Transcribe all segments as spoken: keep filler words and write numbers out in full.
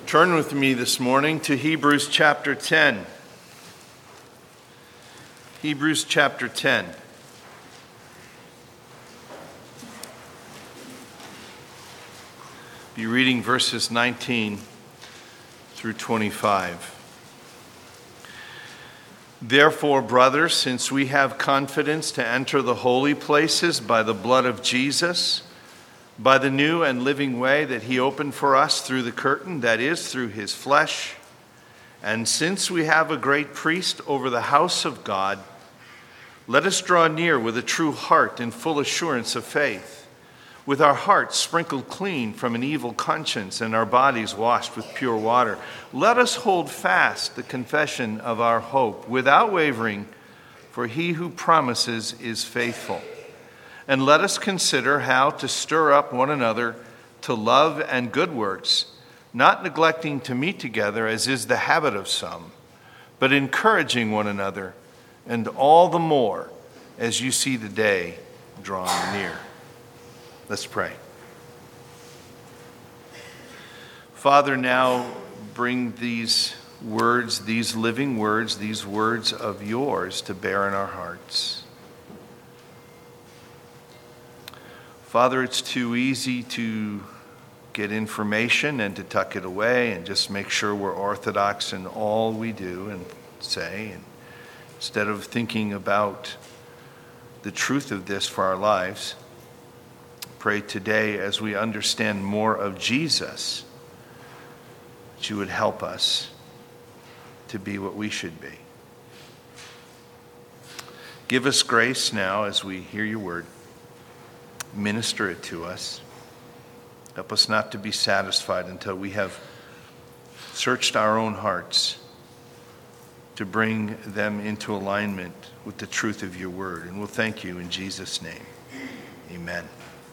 Turn with me this morning to Hebrews chapter ten. Hebrews chapter ten. Be reading verses nineteen through twenty-five. Therefore, brothers, since we have confidence to enter the holy places by the blood of Jesus, by the new and living way that he opened for us through the curtain, that is, through his flesh, and since we have a great priest over the house of God, let us draw near with a true heart and full assurance of faith, with our hearts sprinkled clean from an evil conscience and our bodies washed with pure water. Let us hold fast the confession of our hope without wavering, for he who promises is faithful. And let us consider how to stir up one another to love and good works, not neglecting to meet together as is the habit of some, but encouraging one another, and all the more as you see the day drawing near. Let's pray. Father, now bring these words, these living words, these words of yours to bear in our hearts. Father, it's too easy to get information and to tuck it away and just make sure we're orthodox in all we do and say, and instead of thinking about the truth of this for our lives. Pray today as we understand more of Jesus that you would help us to be what we should be. Give us grace now as we hear your word. Minister it to us. Help us not to be satisfied until we have searched our own hearts to bring them into alignment with the truth of your word. And we'll thank you in Jesus' name. Amen.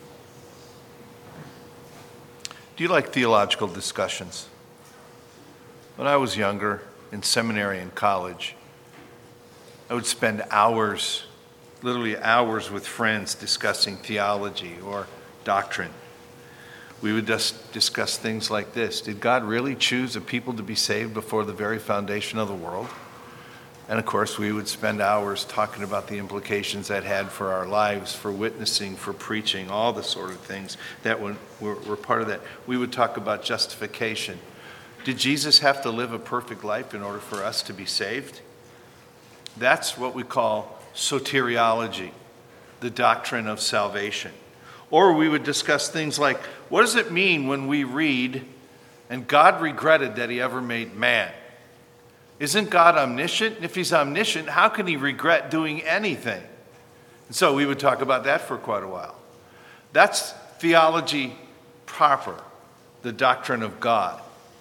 Do you like theological discussions? When I was younger, in seminary and college, I would spend hours literally hours with friends discussing theology or doctrine. We would just discuss things like this. Did God really choose a people to be saved before the very foundation of the world? And of course, we would spend hours talking about the implications that had for our lives, for witnessing, for preaching, all the sort of things that were, were part of that. We would talk about justification. Did Jesus have to live a perfect life in order for us to be saved? That's what we call soteriology, the doctrine of salvation. Or we would discuss things like, what does it mean when we read, and God regretted that he ever made man? Isn't God omniscient? And if he's omniscient, how can he regret doing anything? And so we would talk about that for quite a while. That's theology proper, the doctrine of God.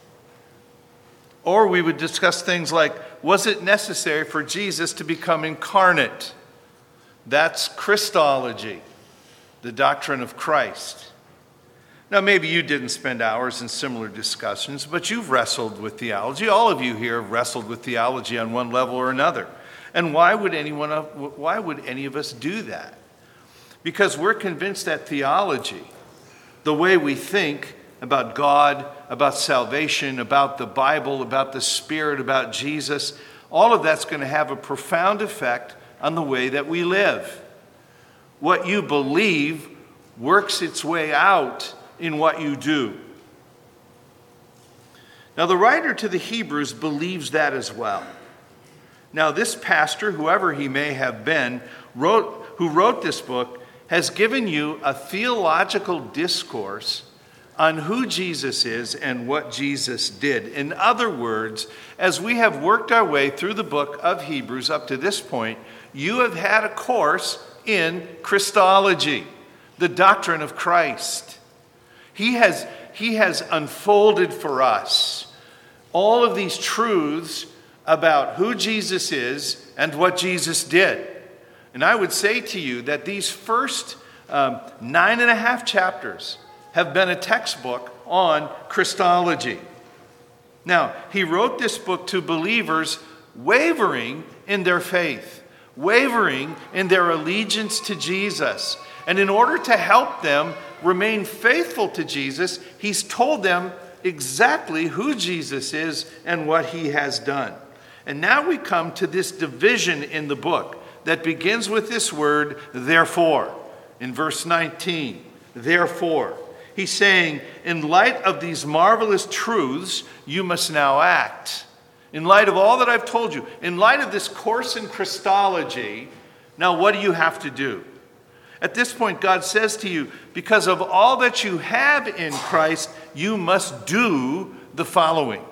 Or we would discuss things like, was it necessary for Jesus to become incarnate? That's Christology, the doctrine of Christ. Now, maybe you didn't spend hours in similar discussions, but you've wrestled with theology. All of you here have wrestled with theology on one level or another. And why would anyone, why would any of us do that? Because we're convinced that theology, the way we think about God, about salvation, about the Bible, about the Spirit, about Jesus, all of that's going to have a profound effect on the way that we live. What you believe works its way out in what you do. Now, the writer to the Hebrews believes that as well. Now, this pastor, whoever he may have been, wrote, who wrote this book, has given you a theological discourse on who Jesus is and what Jesus did. In other words, as we have worked our way through the book of Hebrews up to this point, you have had a course in Christology, the doctrine of Christ. He has, he has unfolded for us all of these truths about who Jesus is and what Jesus did. And I would say to you that these first um, nine and a half chapters have been a textbook on Christology. Now, he wrote this book to believers wavering in their faith, wavering in their allegiance to Jesus. And in order to help them remain faithful to Jesus, he's told them exactly who Jesus is and what he has done. And now we come to this division in the book that begins with this word, therefore, in verse nineteen. Therefore, he's saying, in light of these marvelous truths, you must now act. In light of all that I've told you, in light of this course in Christology, now what do you have to do? At this point, God says to you, because of all that you have in Christ, you must do the following.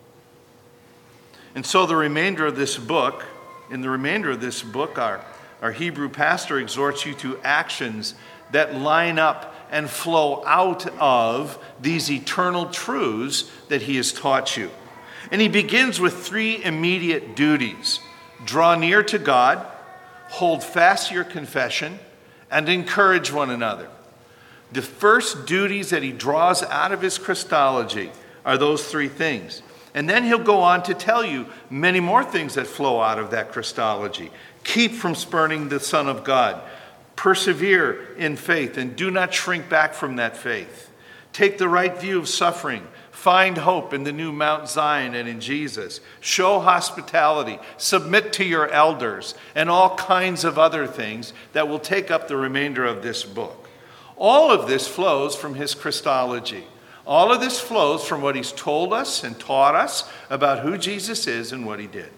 And so the remainder of this book, in the remainder of this book, our, our Hebrew pastor exhorts you to actions that line up and flow out of these eternal truths that he has taught you. And he begins with three immediate duties. Draw near to God, hold fast your confession, and encourage one another. The first duties that he draws out of his Christology are those three things. And then he'll go on to tell you many more things that flow out of that Christology. Keep from spurning the Son of God. Persevere in faith and do not shrink back from that faith. Take the right view of suffering. Find hope in the new Mount Zion and in Jesus. Show hospitality. Submit to your elders and all kinds of other things that will take up the remainder of this book. All of this flows from his Christology. All of this flows from what he's told us and taught us about who Jesus is and what he did.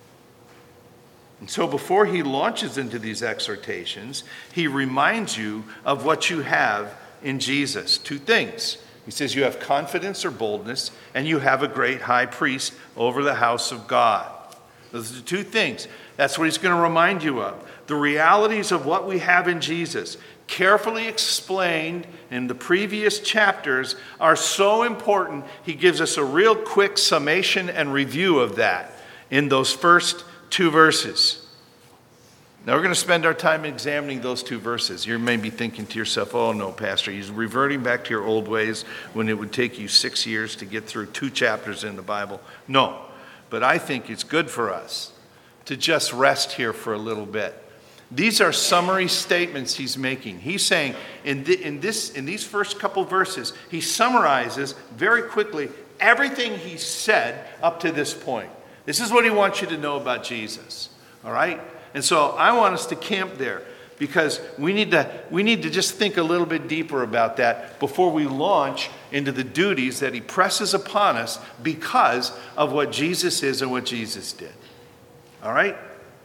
And so before he launches into these exhortations, he reminds you of what you have in Jesus. Two things. He says you have confidence or boldness, and you have a great high priest over the house of God. Those are the two things. That's what he's going to remind you of. The realities of what we have in Jesus, carefully explained in the previous chapters, are so important. He gives us a real quick summation and review of that in those first two verses. Now we're going to spend our time examining those two verses. You may be thinking to yourself, oh no, Pastor, he's reverting back to your old ways when it would take you six years to get through two chapters in the Bible. No, but I think it's good for us to just rest here for a little bit. These are summary statements he's making. He's saying in, the, in, this, in these first couple verses, he summarizes very quickly everything he said up to this point. This is what he wants you to know about Jesus, all right? And so I want us to camp there because we need to, we need to just think a little bit deeper about that before we launch into the duties that he presses upon us because of what Jesus is and what Jesus did, all right?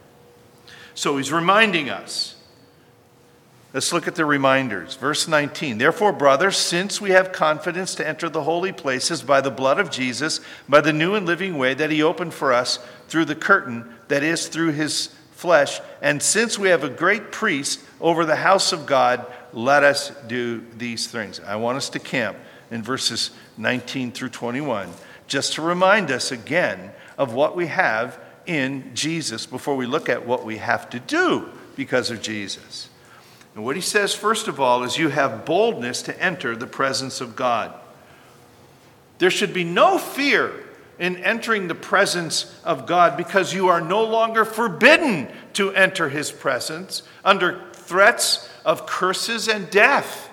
So he's reminding us. Let's look at the reminders. Verse nineteen, therefore, brothers, since we have confidence to enter the holy places by the blood of Jesus, by the new and living way that he opened for us through the curtain, that is, through his flesh, and since we have a great priest over the house of God, let us do these things. I want us to camp in verses nineteen through twenty-one, just to remind us again of what we have in Jesus before we look at what we have to do because of Jesus. And what he says, first of all, is you have boldness to enter the presence of God. There should be no fear in entering the presence of God because you are no longer forbidden to enter his presence under threats of curses and death.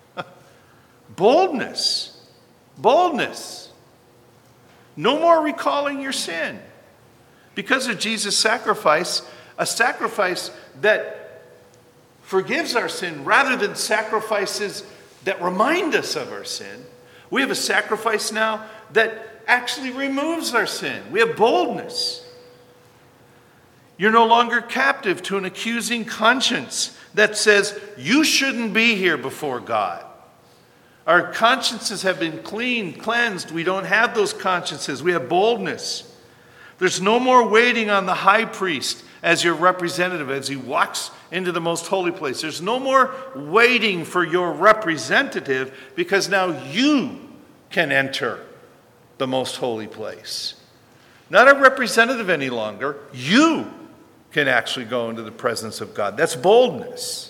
Boldness. Boldness. No more recalling your sin. Because of Jesus' sacrifice, a sacrifice that forgives our sin rather than sacrifices that remind us of our sin. We have a sacrifice now that actually removes our sin. We have boldness. You're no longer captive to an accusing conscience that says you shouldn't be here before God. Our consciences have been cleaned, cleansed. We don't have those consciences. We have boldness. There's no more waiting on the high priest as your representative as he walks into the most holy place. There's no more waiting for your representative because now you can enter the most holy place. Not a representative any longer. You can actually go into the presence of God. That's boldness.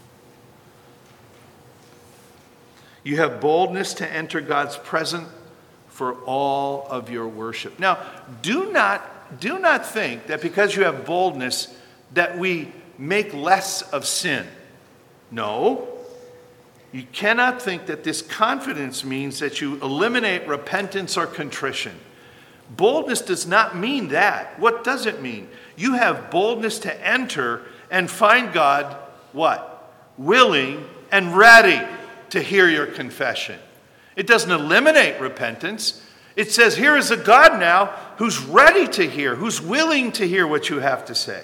You have boldness to enter God's presence for all of your worship. Now, do not, do not think that because you have boldness that we make less of sin. No. You cannot think that this confidence means that you eliminate repentance or contrition. Boldness does not mean that. What does it mean? You have boldness to enter and find God, what? Willing and ready to hear your confession. It doesn't eliminate repentance. It says here is a God now who's ready to hear, who's willing to hear what you have to say.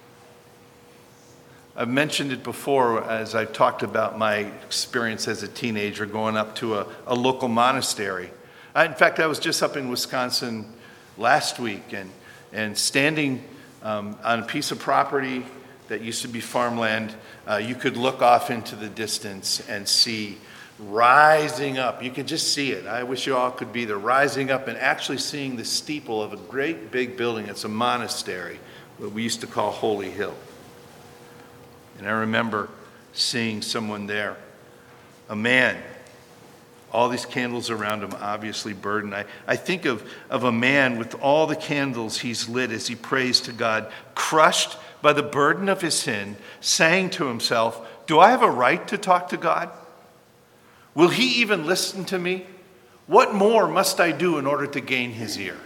I've mentioned it before as I talked about my experience as a teenager going up to a, a local monastery. I, in fact, I was just up in Wisconsin last week and, and standing um, on a piece of property that used to be farmland. Uh, you could look off into the distance and see rising up. You could just see it. I wish you all could be there, rising up and actually seeing the steeple of a great big building. It's a monastery, what we used to call Holy Hill. And I remember seeing someone there, a man, all these candles around him, obviously burdened. I, I think of, of a man with all the candles he's lit as he prays to God, crushed by the burden of his sin, saying to himself, do I have a right to talk to God? Will he even listen to me? What more must I do in order to gain his ear?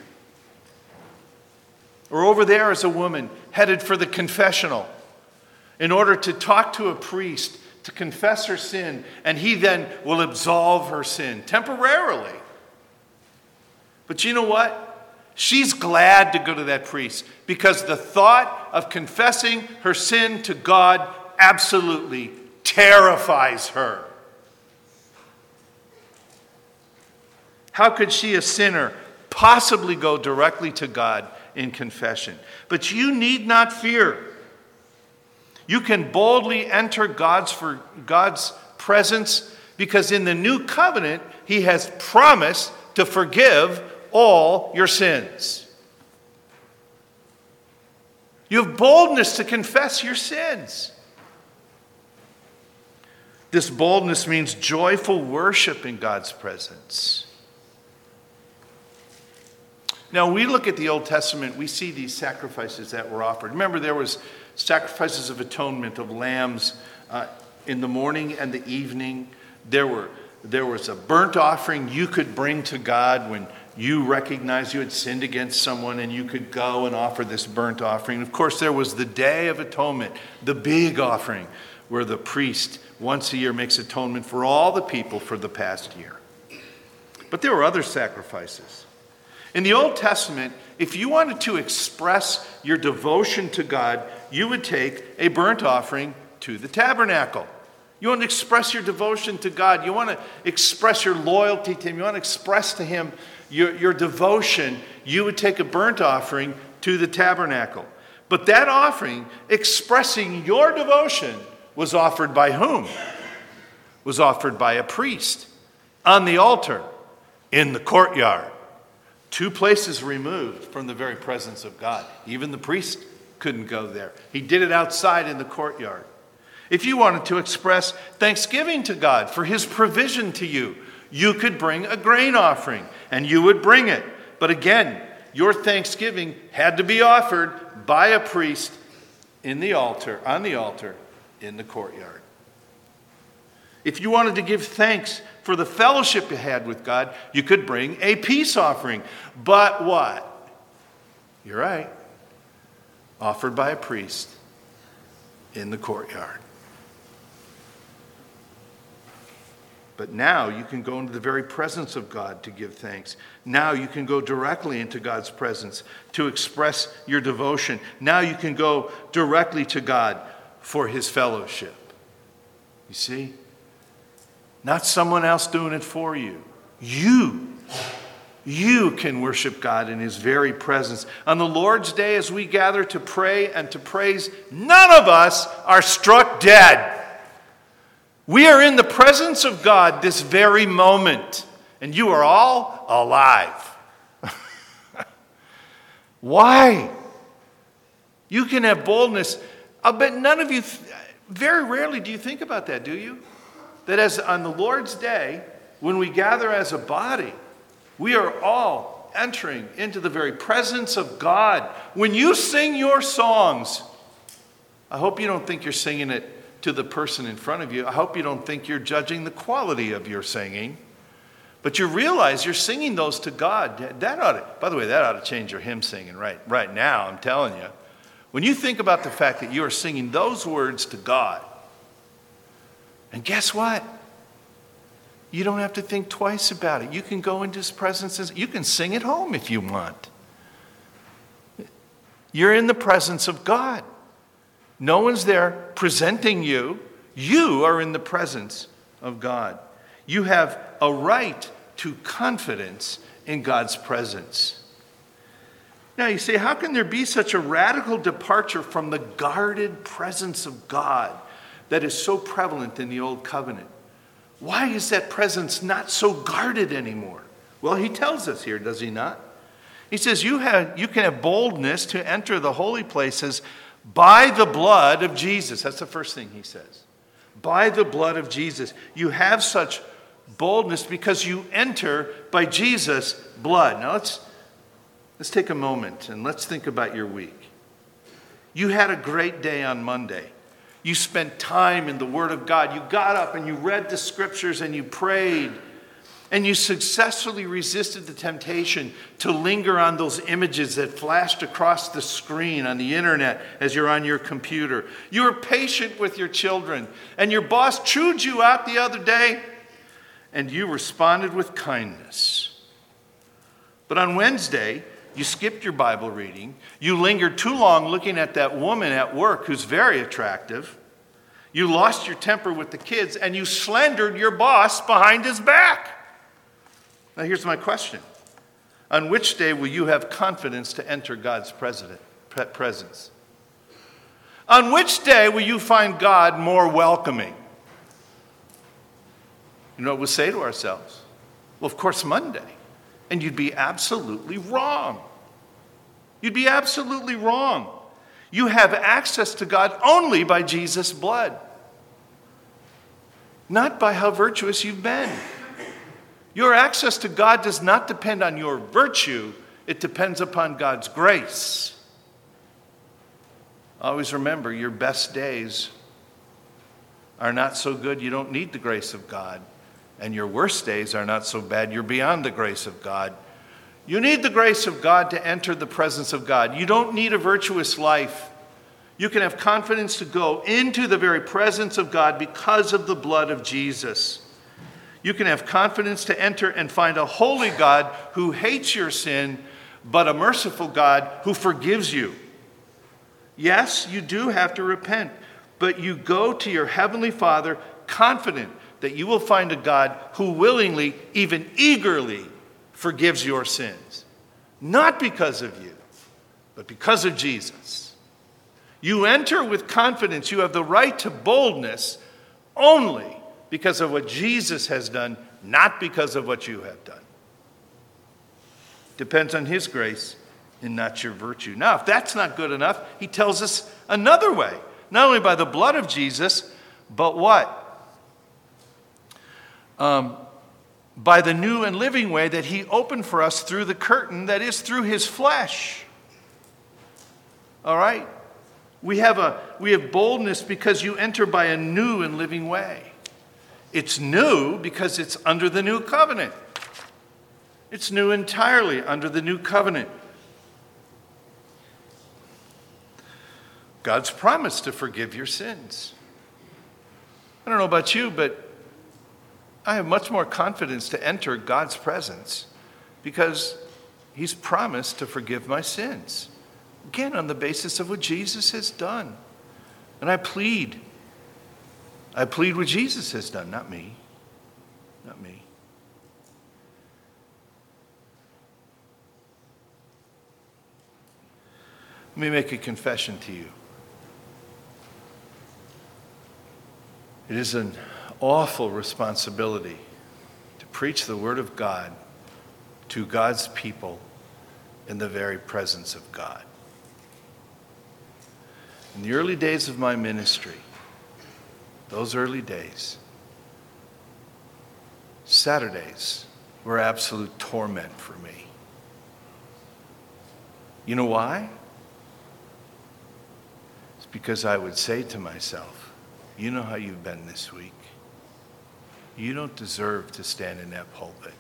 Or over there is a woman headed for the confessional in order to talk to a priest, to confess her sin, and he then will absolve her sin temporarily. But you know what? She's glad to go to that priest because the thought of confessing her sin to God absolutely terrifies her. How could she, a sinner, possibly go directly to God in confession? But you need not fear. You can boldly enter God's, for God's presence because in the new covenant, he has promised to forgive all your sins. You have boldness to confess your sins. This boldness means joyful worship in God's presence. Now, we look at the Old Testament, we see these sacrifices that were offered. Remember, there was sacrifices of atonement of lambs uh, in the morning and the evening. There were there was a burnt offering you could bring to God when you recognized you had sinned against someone, and you could go and offer this burnt offering. Of course, there was the Day of Atonement, the big offering, where the priest once a year makes atonement for all the people for the past year. But there were other sacrifices. In the Old Testament, if you wanted to express your devotion to God, you would take a burnt offering to the tabernacle. You want to express your devotion to God. You want to express your loyalty to him. You want to express to him your, your devotion. You would take a burnt offering to the tabernacle. But that offering, expressing your devotion, was offered by whom? Was offered by a priest on the altar in the courtyard. Two places removed from the very presence of God. Even the priest couldn't go there. He did it outside in the courtyard. If you wanted to express thanksgiving to God for his provision to you, you could bring a grain offering, and you would bring it. But again, your thanksgiving had to be offered by a priest in the altar, on the altar, in the courtyard. If you wanted to give thanks for the fellowship you had with God, you could bring a peace offering. But what? You're right. Offered by a priest in the courtyard. But now you can go into the very presence of God to give thanks. Now you can go directly into God's presence to express your devotion. Now you can go directly to God for his fellowship. You see? Not someone else doing it for you. You. You can worship God in his very presence. On the Lord's Day, as we gather to pray and to praise, none of us are struck dead. We are in the presence of God this very moment, and you are all alive. Why? You can have boldness. I'll bet none of you, very rarely do you think about that, do you? That as on the Lord's Day, when we gather as a body, we are all entering into the very presence of God. When you sing your songs, I hope you don't think you're singing it to the person in front of you. I hope you don't think you're judging the quality of your singing, but you realize you're singing those to God. That ought to, by the way, that ought to change your hymn singing right, right now, I'm telling you. When you think about the fact that you are singing those words to God, and guess what? You don't have to think twice about it. You can go into his presence and you can sing at home if you want. You're in the presence of God. No one's there presenting you. You are in the presence of God. You have a right to confidence in God's presence. Now you say, how can there be such a radical departure from the guarded presence of God that is so prevalent in the Old Covenant? Why is that presence not so guarded anymore? Well, he tells us here, does he not? He says, you have, you can have boldness to enter the holy places by the blood of Jesus. That's the first thing he says. By the blood of Jesus. You have such boldness because you enter by Jesus' blood. Now let's, let's take a moment and let's think about your week. You had a great day on Monday. You spent time in the Word of God. You got up and you read the Scriptures and you prayed. And you successfully resisted the temptation to linger on those images that flashed across the screen on the internet as you're on your computer. You were patient with your children. And your boss chewed you out the other day. And you responded with kindness. But on Wednesday, you skipped your Bible reading. You lingered too long looking at that woman at work who's very attractive. You lost your temper with the kids. And you slandered your boss behind his back. Now here's my question. On which day will you have confidence to enter God's presence? On which day will you find God more welcoming? You know what we'll say to ourselves? Well, of course, Monday. And you'd be absolutely wrong. You'd be absolutely wrong. You have access to God only by Jesus' blood. Not by how virtuous you've been. Your access to God does not depend on your virtue. It depends upon God's grace. Always remember, your best days are not so good you don't need the grace of God. And your worst days are not so bad you're beyond the grace of God. You need the grace of God to enter the presence of God. You don't need a virtuous life. You can have confidence to go into the very presence of God because of the blood of Jesus. You can have confidence to enter and find a holy God who hates your sin, but a merciful God who forgives you. Yes, you do have to repent, but you go to your heavenly Father confident that you will find a God who willingly, even eagerly, forgives your sins. Not because of you, but because of Jesus. You enter with confidence. You have the right to boldness only because of what Jesus has done, not because of what you have done. Depends on his grace and not your virtue. Now, if that's not good enough, he tells us another way. Not only by the blood of Jesus, but what? Um, by the new and living way that he opened for us through the curtain, that is through his flesh. All right? We have a we have boldness because you enter by a new and living way. It's new because it's under the new covenant. It's new entirely under the new covenant. God's promised to forgive your sins. I don't know about you, but I have much more confidence to enter God's presence because he's promised to forgive my sins. Again, on the basis of what Jesus has done. And I plead. I plead what Jesus has done, not me. Not me. Let me make a confession to you. It is an awful responsibility to preach the Word of God to God's people in the very presence of God. In the early days of my ministry, those early days, Saturdays were absolute torment for me. You know why? It's because I would say to myself, You know how you've been this week. You don't deserve to stand in that pulpit.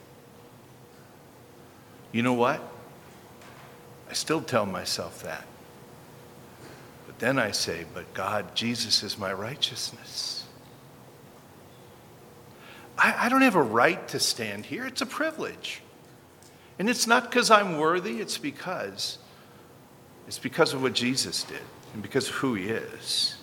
You know what? I still tell myself that. But then I say, but God, Jesus is my righteousness. I, I don't have a right to stand here. It's a privilege. And it's not because I'm worthy. It's because, it's because of what Jesus did and because of who he is.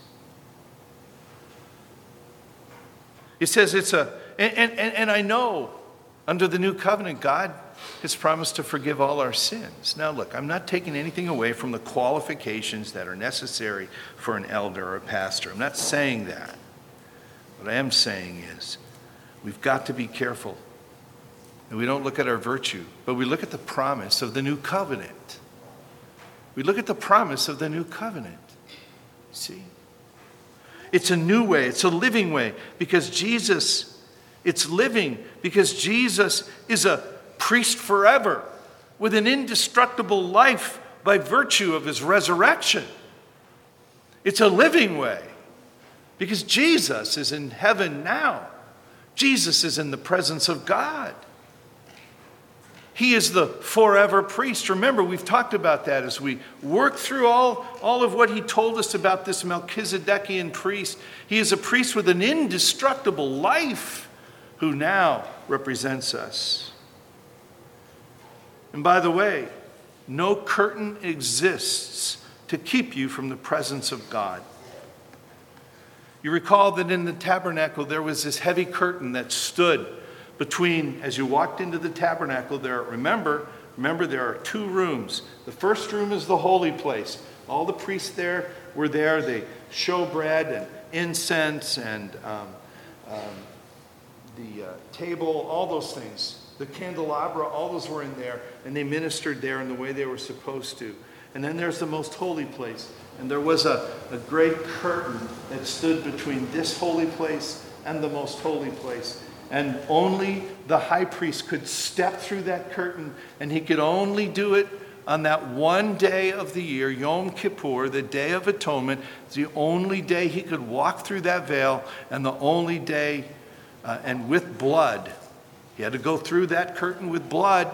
It says it's a, and, and, and I know under the new covenant, God has promised to forgive all our sins. Now look, I'm not taking anything away from the qualifications that are necessary for an elder or a pastor. I'm not saying that. What I am saying is we've got to be careful. And we don't look at our virtue, but we look at the promise of the new covenant. We look at the promise of the new covenant. See? It's a new way. It's a living way because Jesus, it's living because Jesus is a priest forever with an indestructible life by virtue of his resurrection. It's a living way because Jesus is in heaven now. Jesus is in the presence of God. He is the forever priest. Remember, we've talked about that as we work through all, all of what he told us about this Melchizedekian priest. He is a priest with an indestructible life who now represents us. And by the way, no curtain exists to keep you from the presence of God. You recall that in the tabernacle there was this heavy curtain that stood between, as you walked into the tabernacle there, remember, remember there are two rooms. The first room is the holy place. All the priests there were there. They show bread and incense and um, um, the uh, table, all those things. The candelabra, all those were in there, and they ministered there in the way they were supposed to. And then there's the most holy place. And there was a, a great curtain that stood between this holy place and the most holy place. And only the high priest could step through that curtain, and he could only do it on that one day of the year, Yom Kippur, the Day of Atonement. It's the only day he could walk through that veil, and the only day, uh, and with blood. He had to go through that curtain with blood.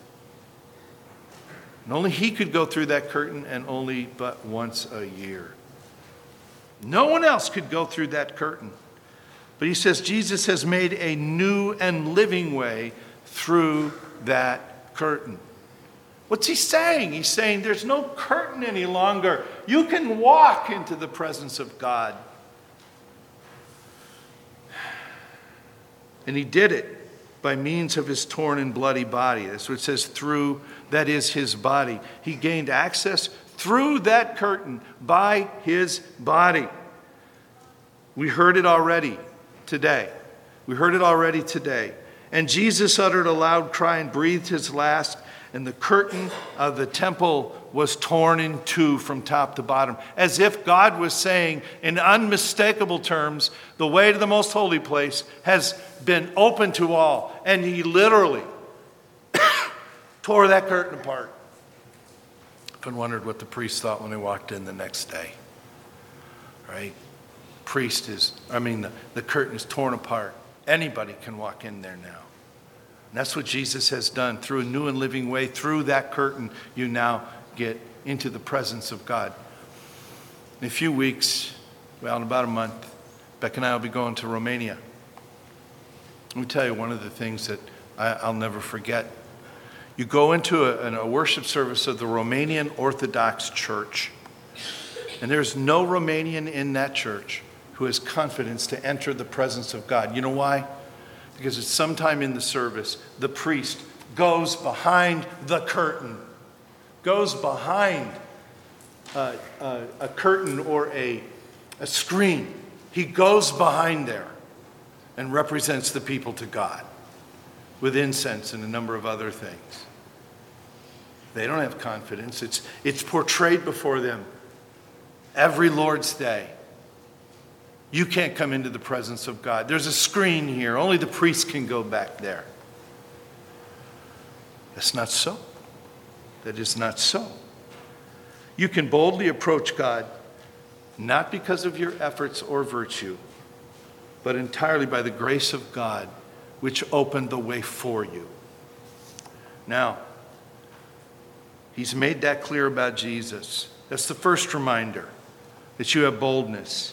And only he could go through that curtain, and only but once a year. No one else could go through that curtain. But he says Jesus has made a new and living way through that curtain. What's he saying? He's saying there's no curtain any longer. You can walk into the presence of God. And he did it by means of his torn and bloody body. That's what it says, through, that is his body. He gained access through that curtain by his body. We heard it already today. We heard it already today. And Jesus uttered a loud cry and breathed his last, and the curtain of the temple was torn in two from top to bottom, as if God was saying in unmistakable terms, the way to the most holy place has been open to all. And he literally tore that curtain apart. I've wondered what the priest thought when he walked in the next day. Right? Priest is, I mean, the, the curtain is torn apart. Anybody can walk in there now. And that's what Jesus has done. Through a new and living way, through that curtain, you now get into the presence of God. In a few weeks, well, in about a month, Beck and I will be going to Romania. Let me tell you one of the things that I, I'll never forget. You go into a, a worship service of the Romanian Orthodox Church, and there's no Romanian in that church who has confidence to enter the presence of God. You know why? Because it's sometime in the service, the priest goes behind the curtain, goes behind a, a, a curtain or a, a screen. He goes behind there and represents the people to God with incense and a number of other things. They don't have confidence. It's, it's portrayed before them every Lord's Day. You can't come into the presence of God. There's a screen here. Only the priest can go back there. That's not so. That is not so. You can boldly approach God not because of your efforts or virtue, but entirely by the grace of God, which opened the way for you. Now, he's made that clear about Jesus. That's the first reminder, that you have boldness.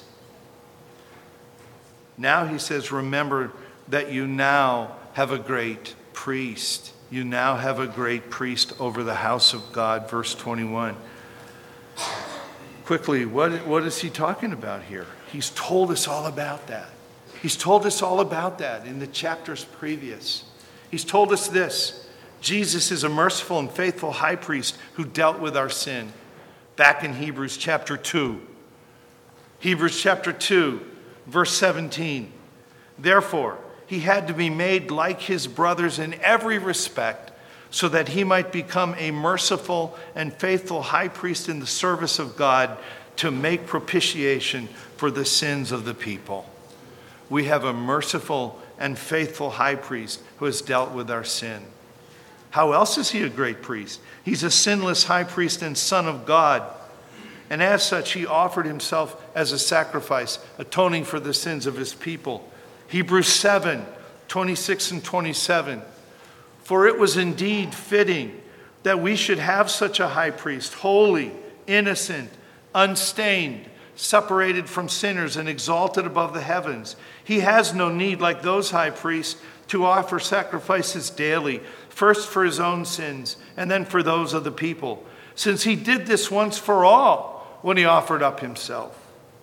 Now he says, remember that you now have a great priest. You now have a great priest over the house of God. Verse twenty-one. Quickly, what, what is he talking about here? He's told us all about that. He's told us all about that in the chapters previous. He's told us this: Jesus is a merciful and faithful high priest who dealt with our sin. Back in Hebrews chapter two. Hebrews chapter two, verse seventeen. Therefore, he had to be made like his brothers in every respect, so that he might become a merciful and faithful high priest in the service of God to make propitiation for the sins of the people. We have a merciful and faithful high priest who has dealt with our sin. How else is he a great priest? He's a sinless high priest and son of God. And as such, he offered himself as a sacrifice, atoning for the sins of his people. Hebrews seven, twenty-six and twenty-seven. For it was indeed fitting that we should have such a high priest, holy, innocent, unstained, separated from sinners and exalted above the heavens. He has no need, like those high priests, to offer sacrifices daily, first for his own sins and then for those of the people, since he did this once for all when he offered up himself.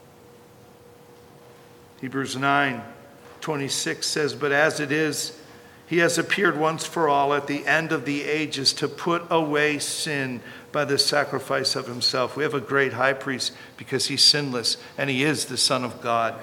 Hebrews nine, twenty-six says, but as it is, he has appeared once for all at the end of the ages to put away sin by the sacrifice of himself. We have a great high priest because he's sinless and he is the Son of God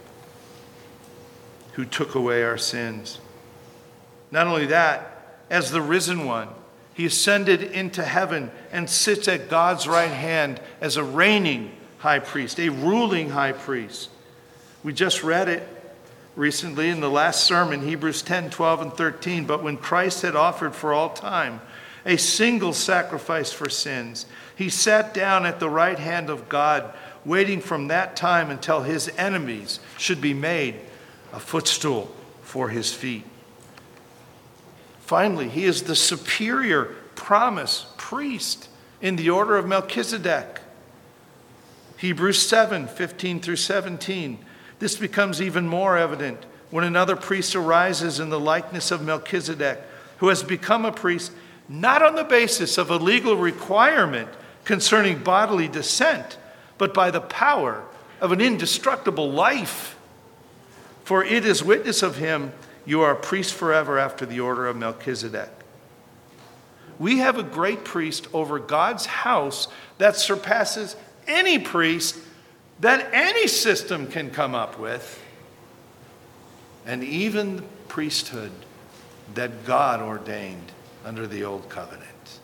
who took away our sins. Not only that, as the risen one, he ascended into heaven and sits at God's right hand as a reigning high priest, a ruling high priest. We just read it recently in the last sermon, Hebrews ten, twelve, and thirteen. But when Christ had offered for all time a single sacrifice for sins, he sat down at the right hand of God, waiting from that time until his enemies should be made a footstool for his feet. Finally, he is the superior promise priest in the order of Melchizedek. Hebrews seven, fifteen through seventeen. This becomes even more evident when another priest arises in the likeness of Melchizedek, who has become a priest not on the basis of a legal requirement concerning bodily descent, but by the power of an indestructible life. For it is witness of him, you are a priest forever after the order of Melchizedek. We have a great priest over God's house that surpasses any priest that any system can come up with, and even the priesthood that God ordained under the old covenant.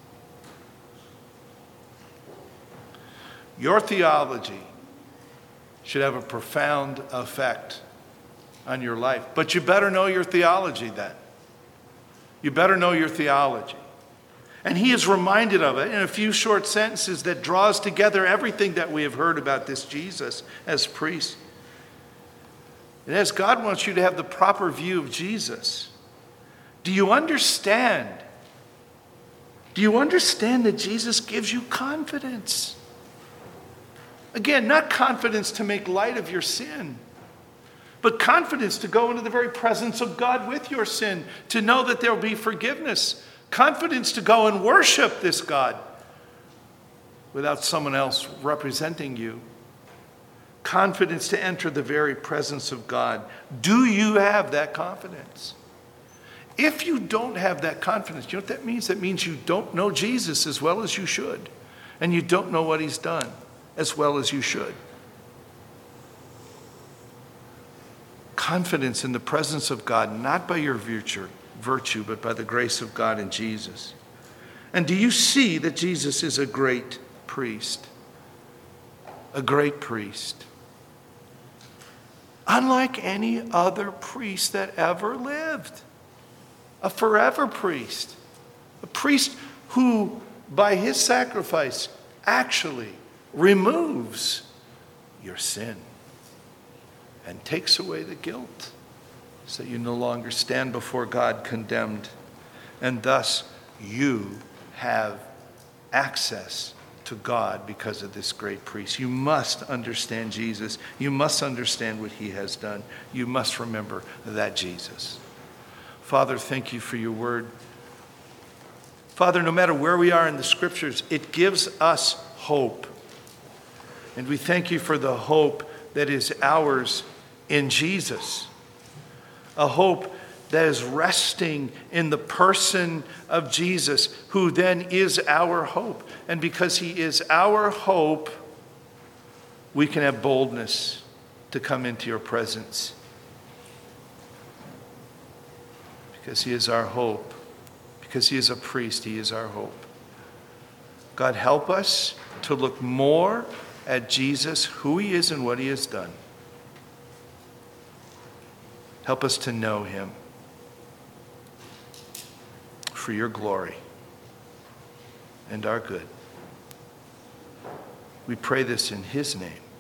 Your theology should have a profound effect on your life, but you better know your theology then. You better know your theology. And he is reminded of it in a few short sentences that draws together everything that we have heard about this Jesus as priest. And as God wants you to have the proper view of Jesus, do you understand? Do you understand that Jesus gives you confidence? Again, not confidence to make light of your sin, but confidence to go into the very presence of God with your sin, to know that there will be forgiveness. Confidence to go and worship this God without someone else representing you. Confidence to enter the very presence of God. Do you have that confidence? If you don't have that confidence, you know what that means? That means you don't know Jesus as well as you should. And you don't know what he's done as well as you should. Confidence in the presence of God, not by your virtue, virtue, but by the grace of God in Jesus. And do you see that Jesus is a great priest? A great priest. Unlike any other priest that ever lived. A forever priest. A priest who, by his sacrifice, actually removes your sin and takes away the guilt so that you no longer stand before God condemned. And thus you have access to God because of this great priest. You must understand Jesus. You must understand what he has done. You must remember that Jesus. Father, thank you for your word. Father, no matter where we are in the scriptures, it gives us hope. And we thank you for the hope that is ours in Jesus. A hope that is resting in the person of Jesus, who then is our hope. And because he is our hope, we can have boldness to come into your presence. Because he is our hope. Because he is a priest, he is our hope. God, help us to look more at Jesus, who he is and what he has done. Help us to know him for your glory and our good. We pray this in his name.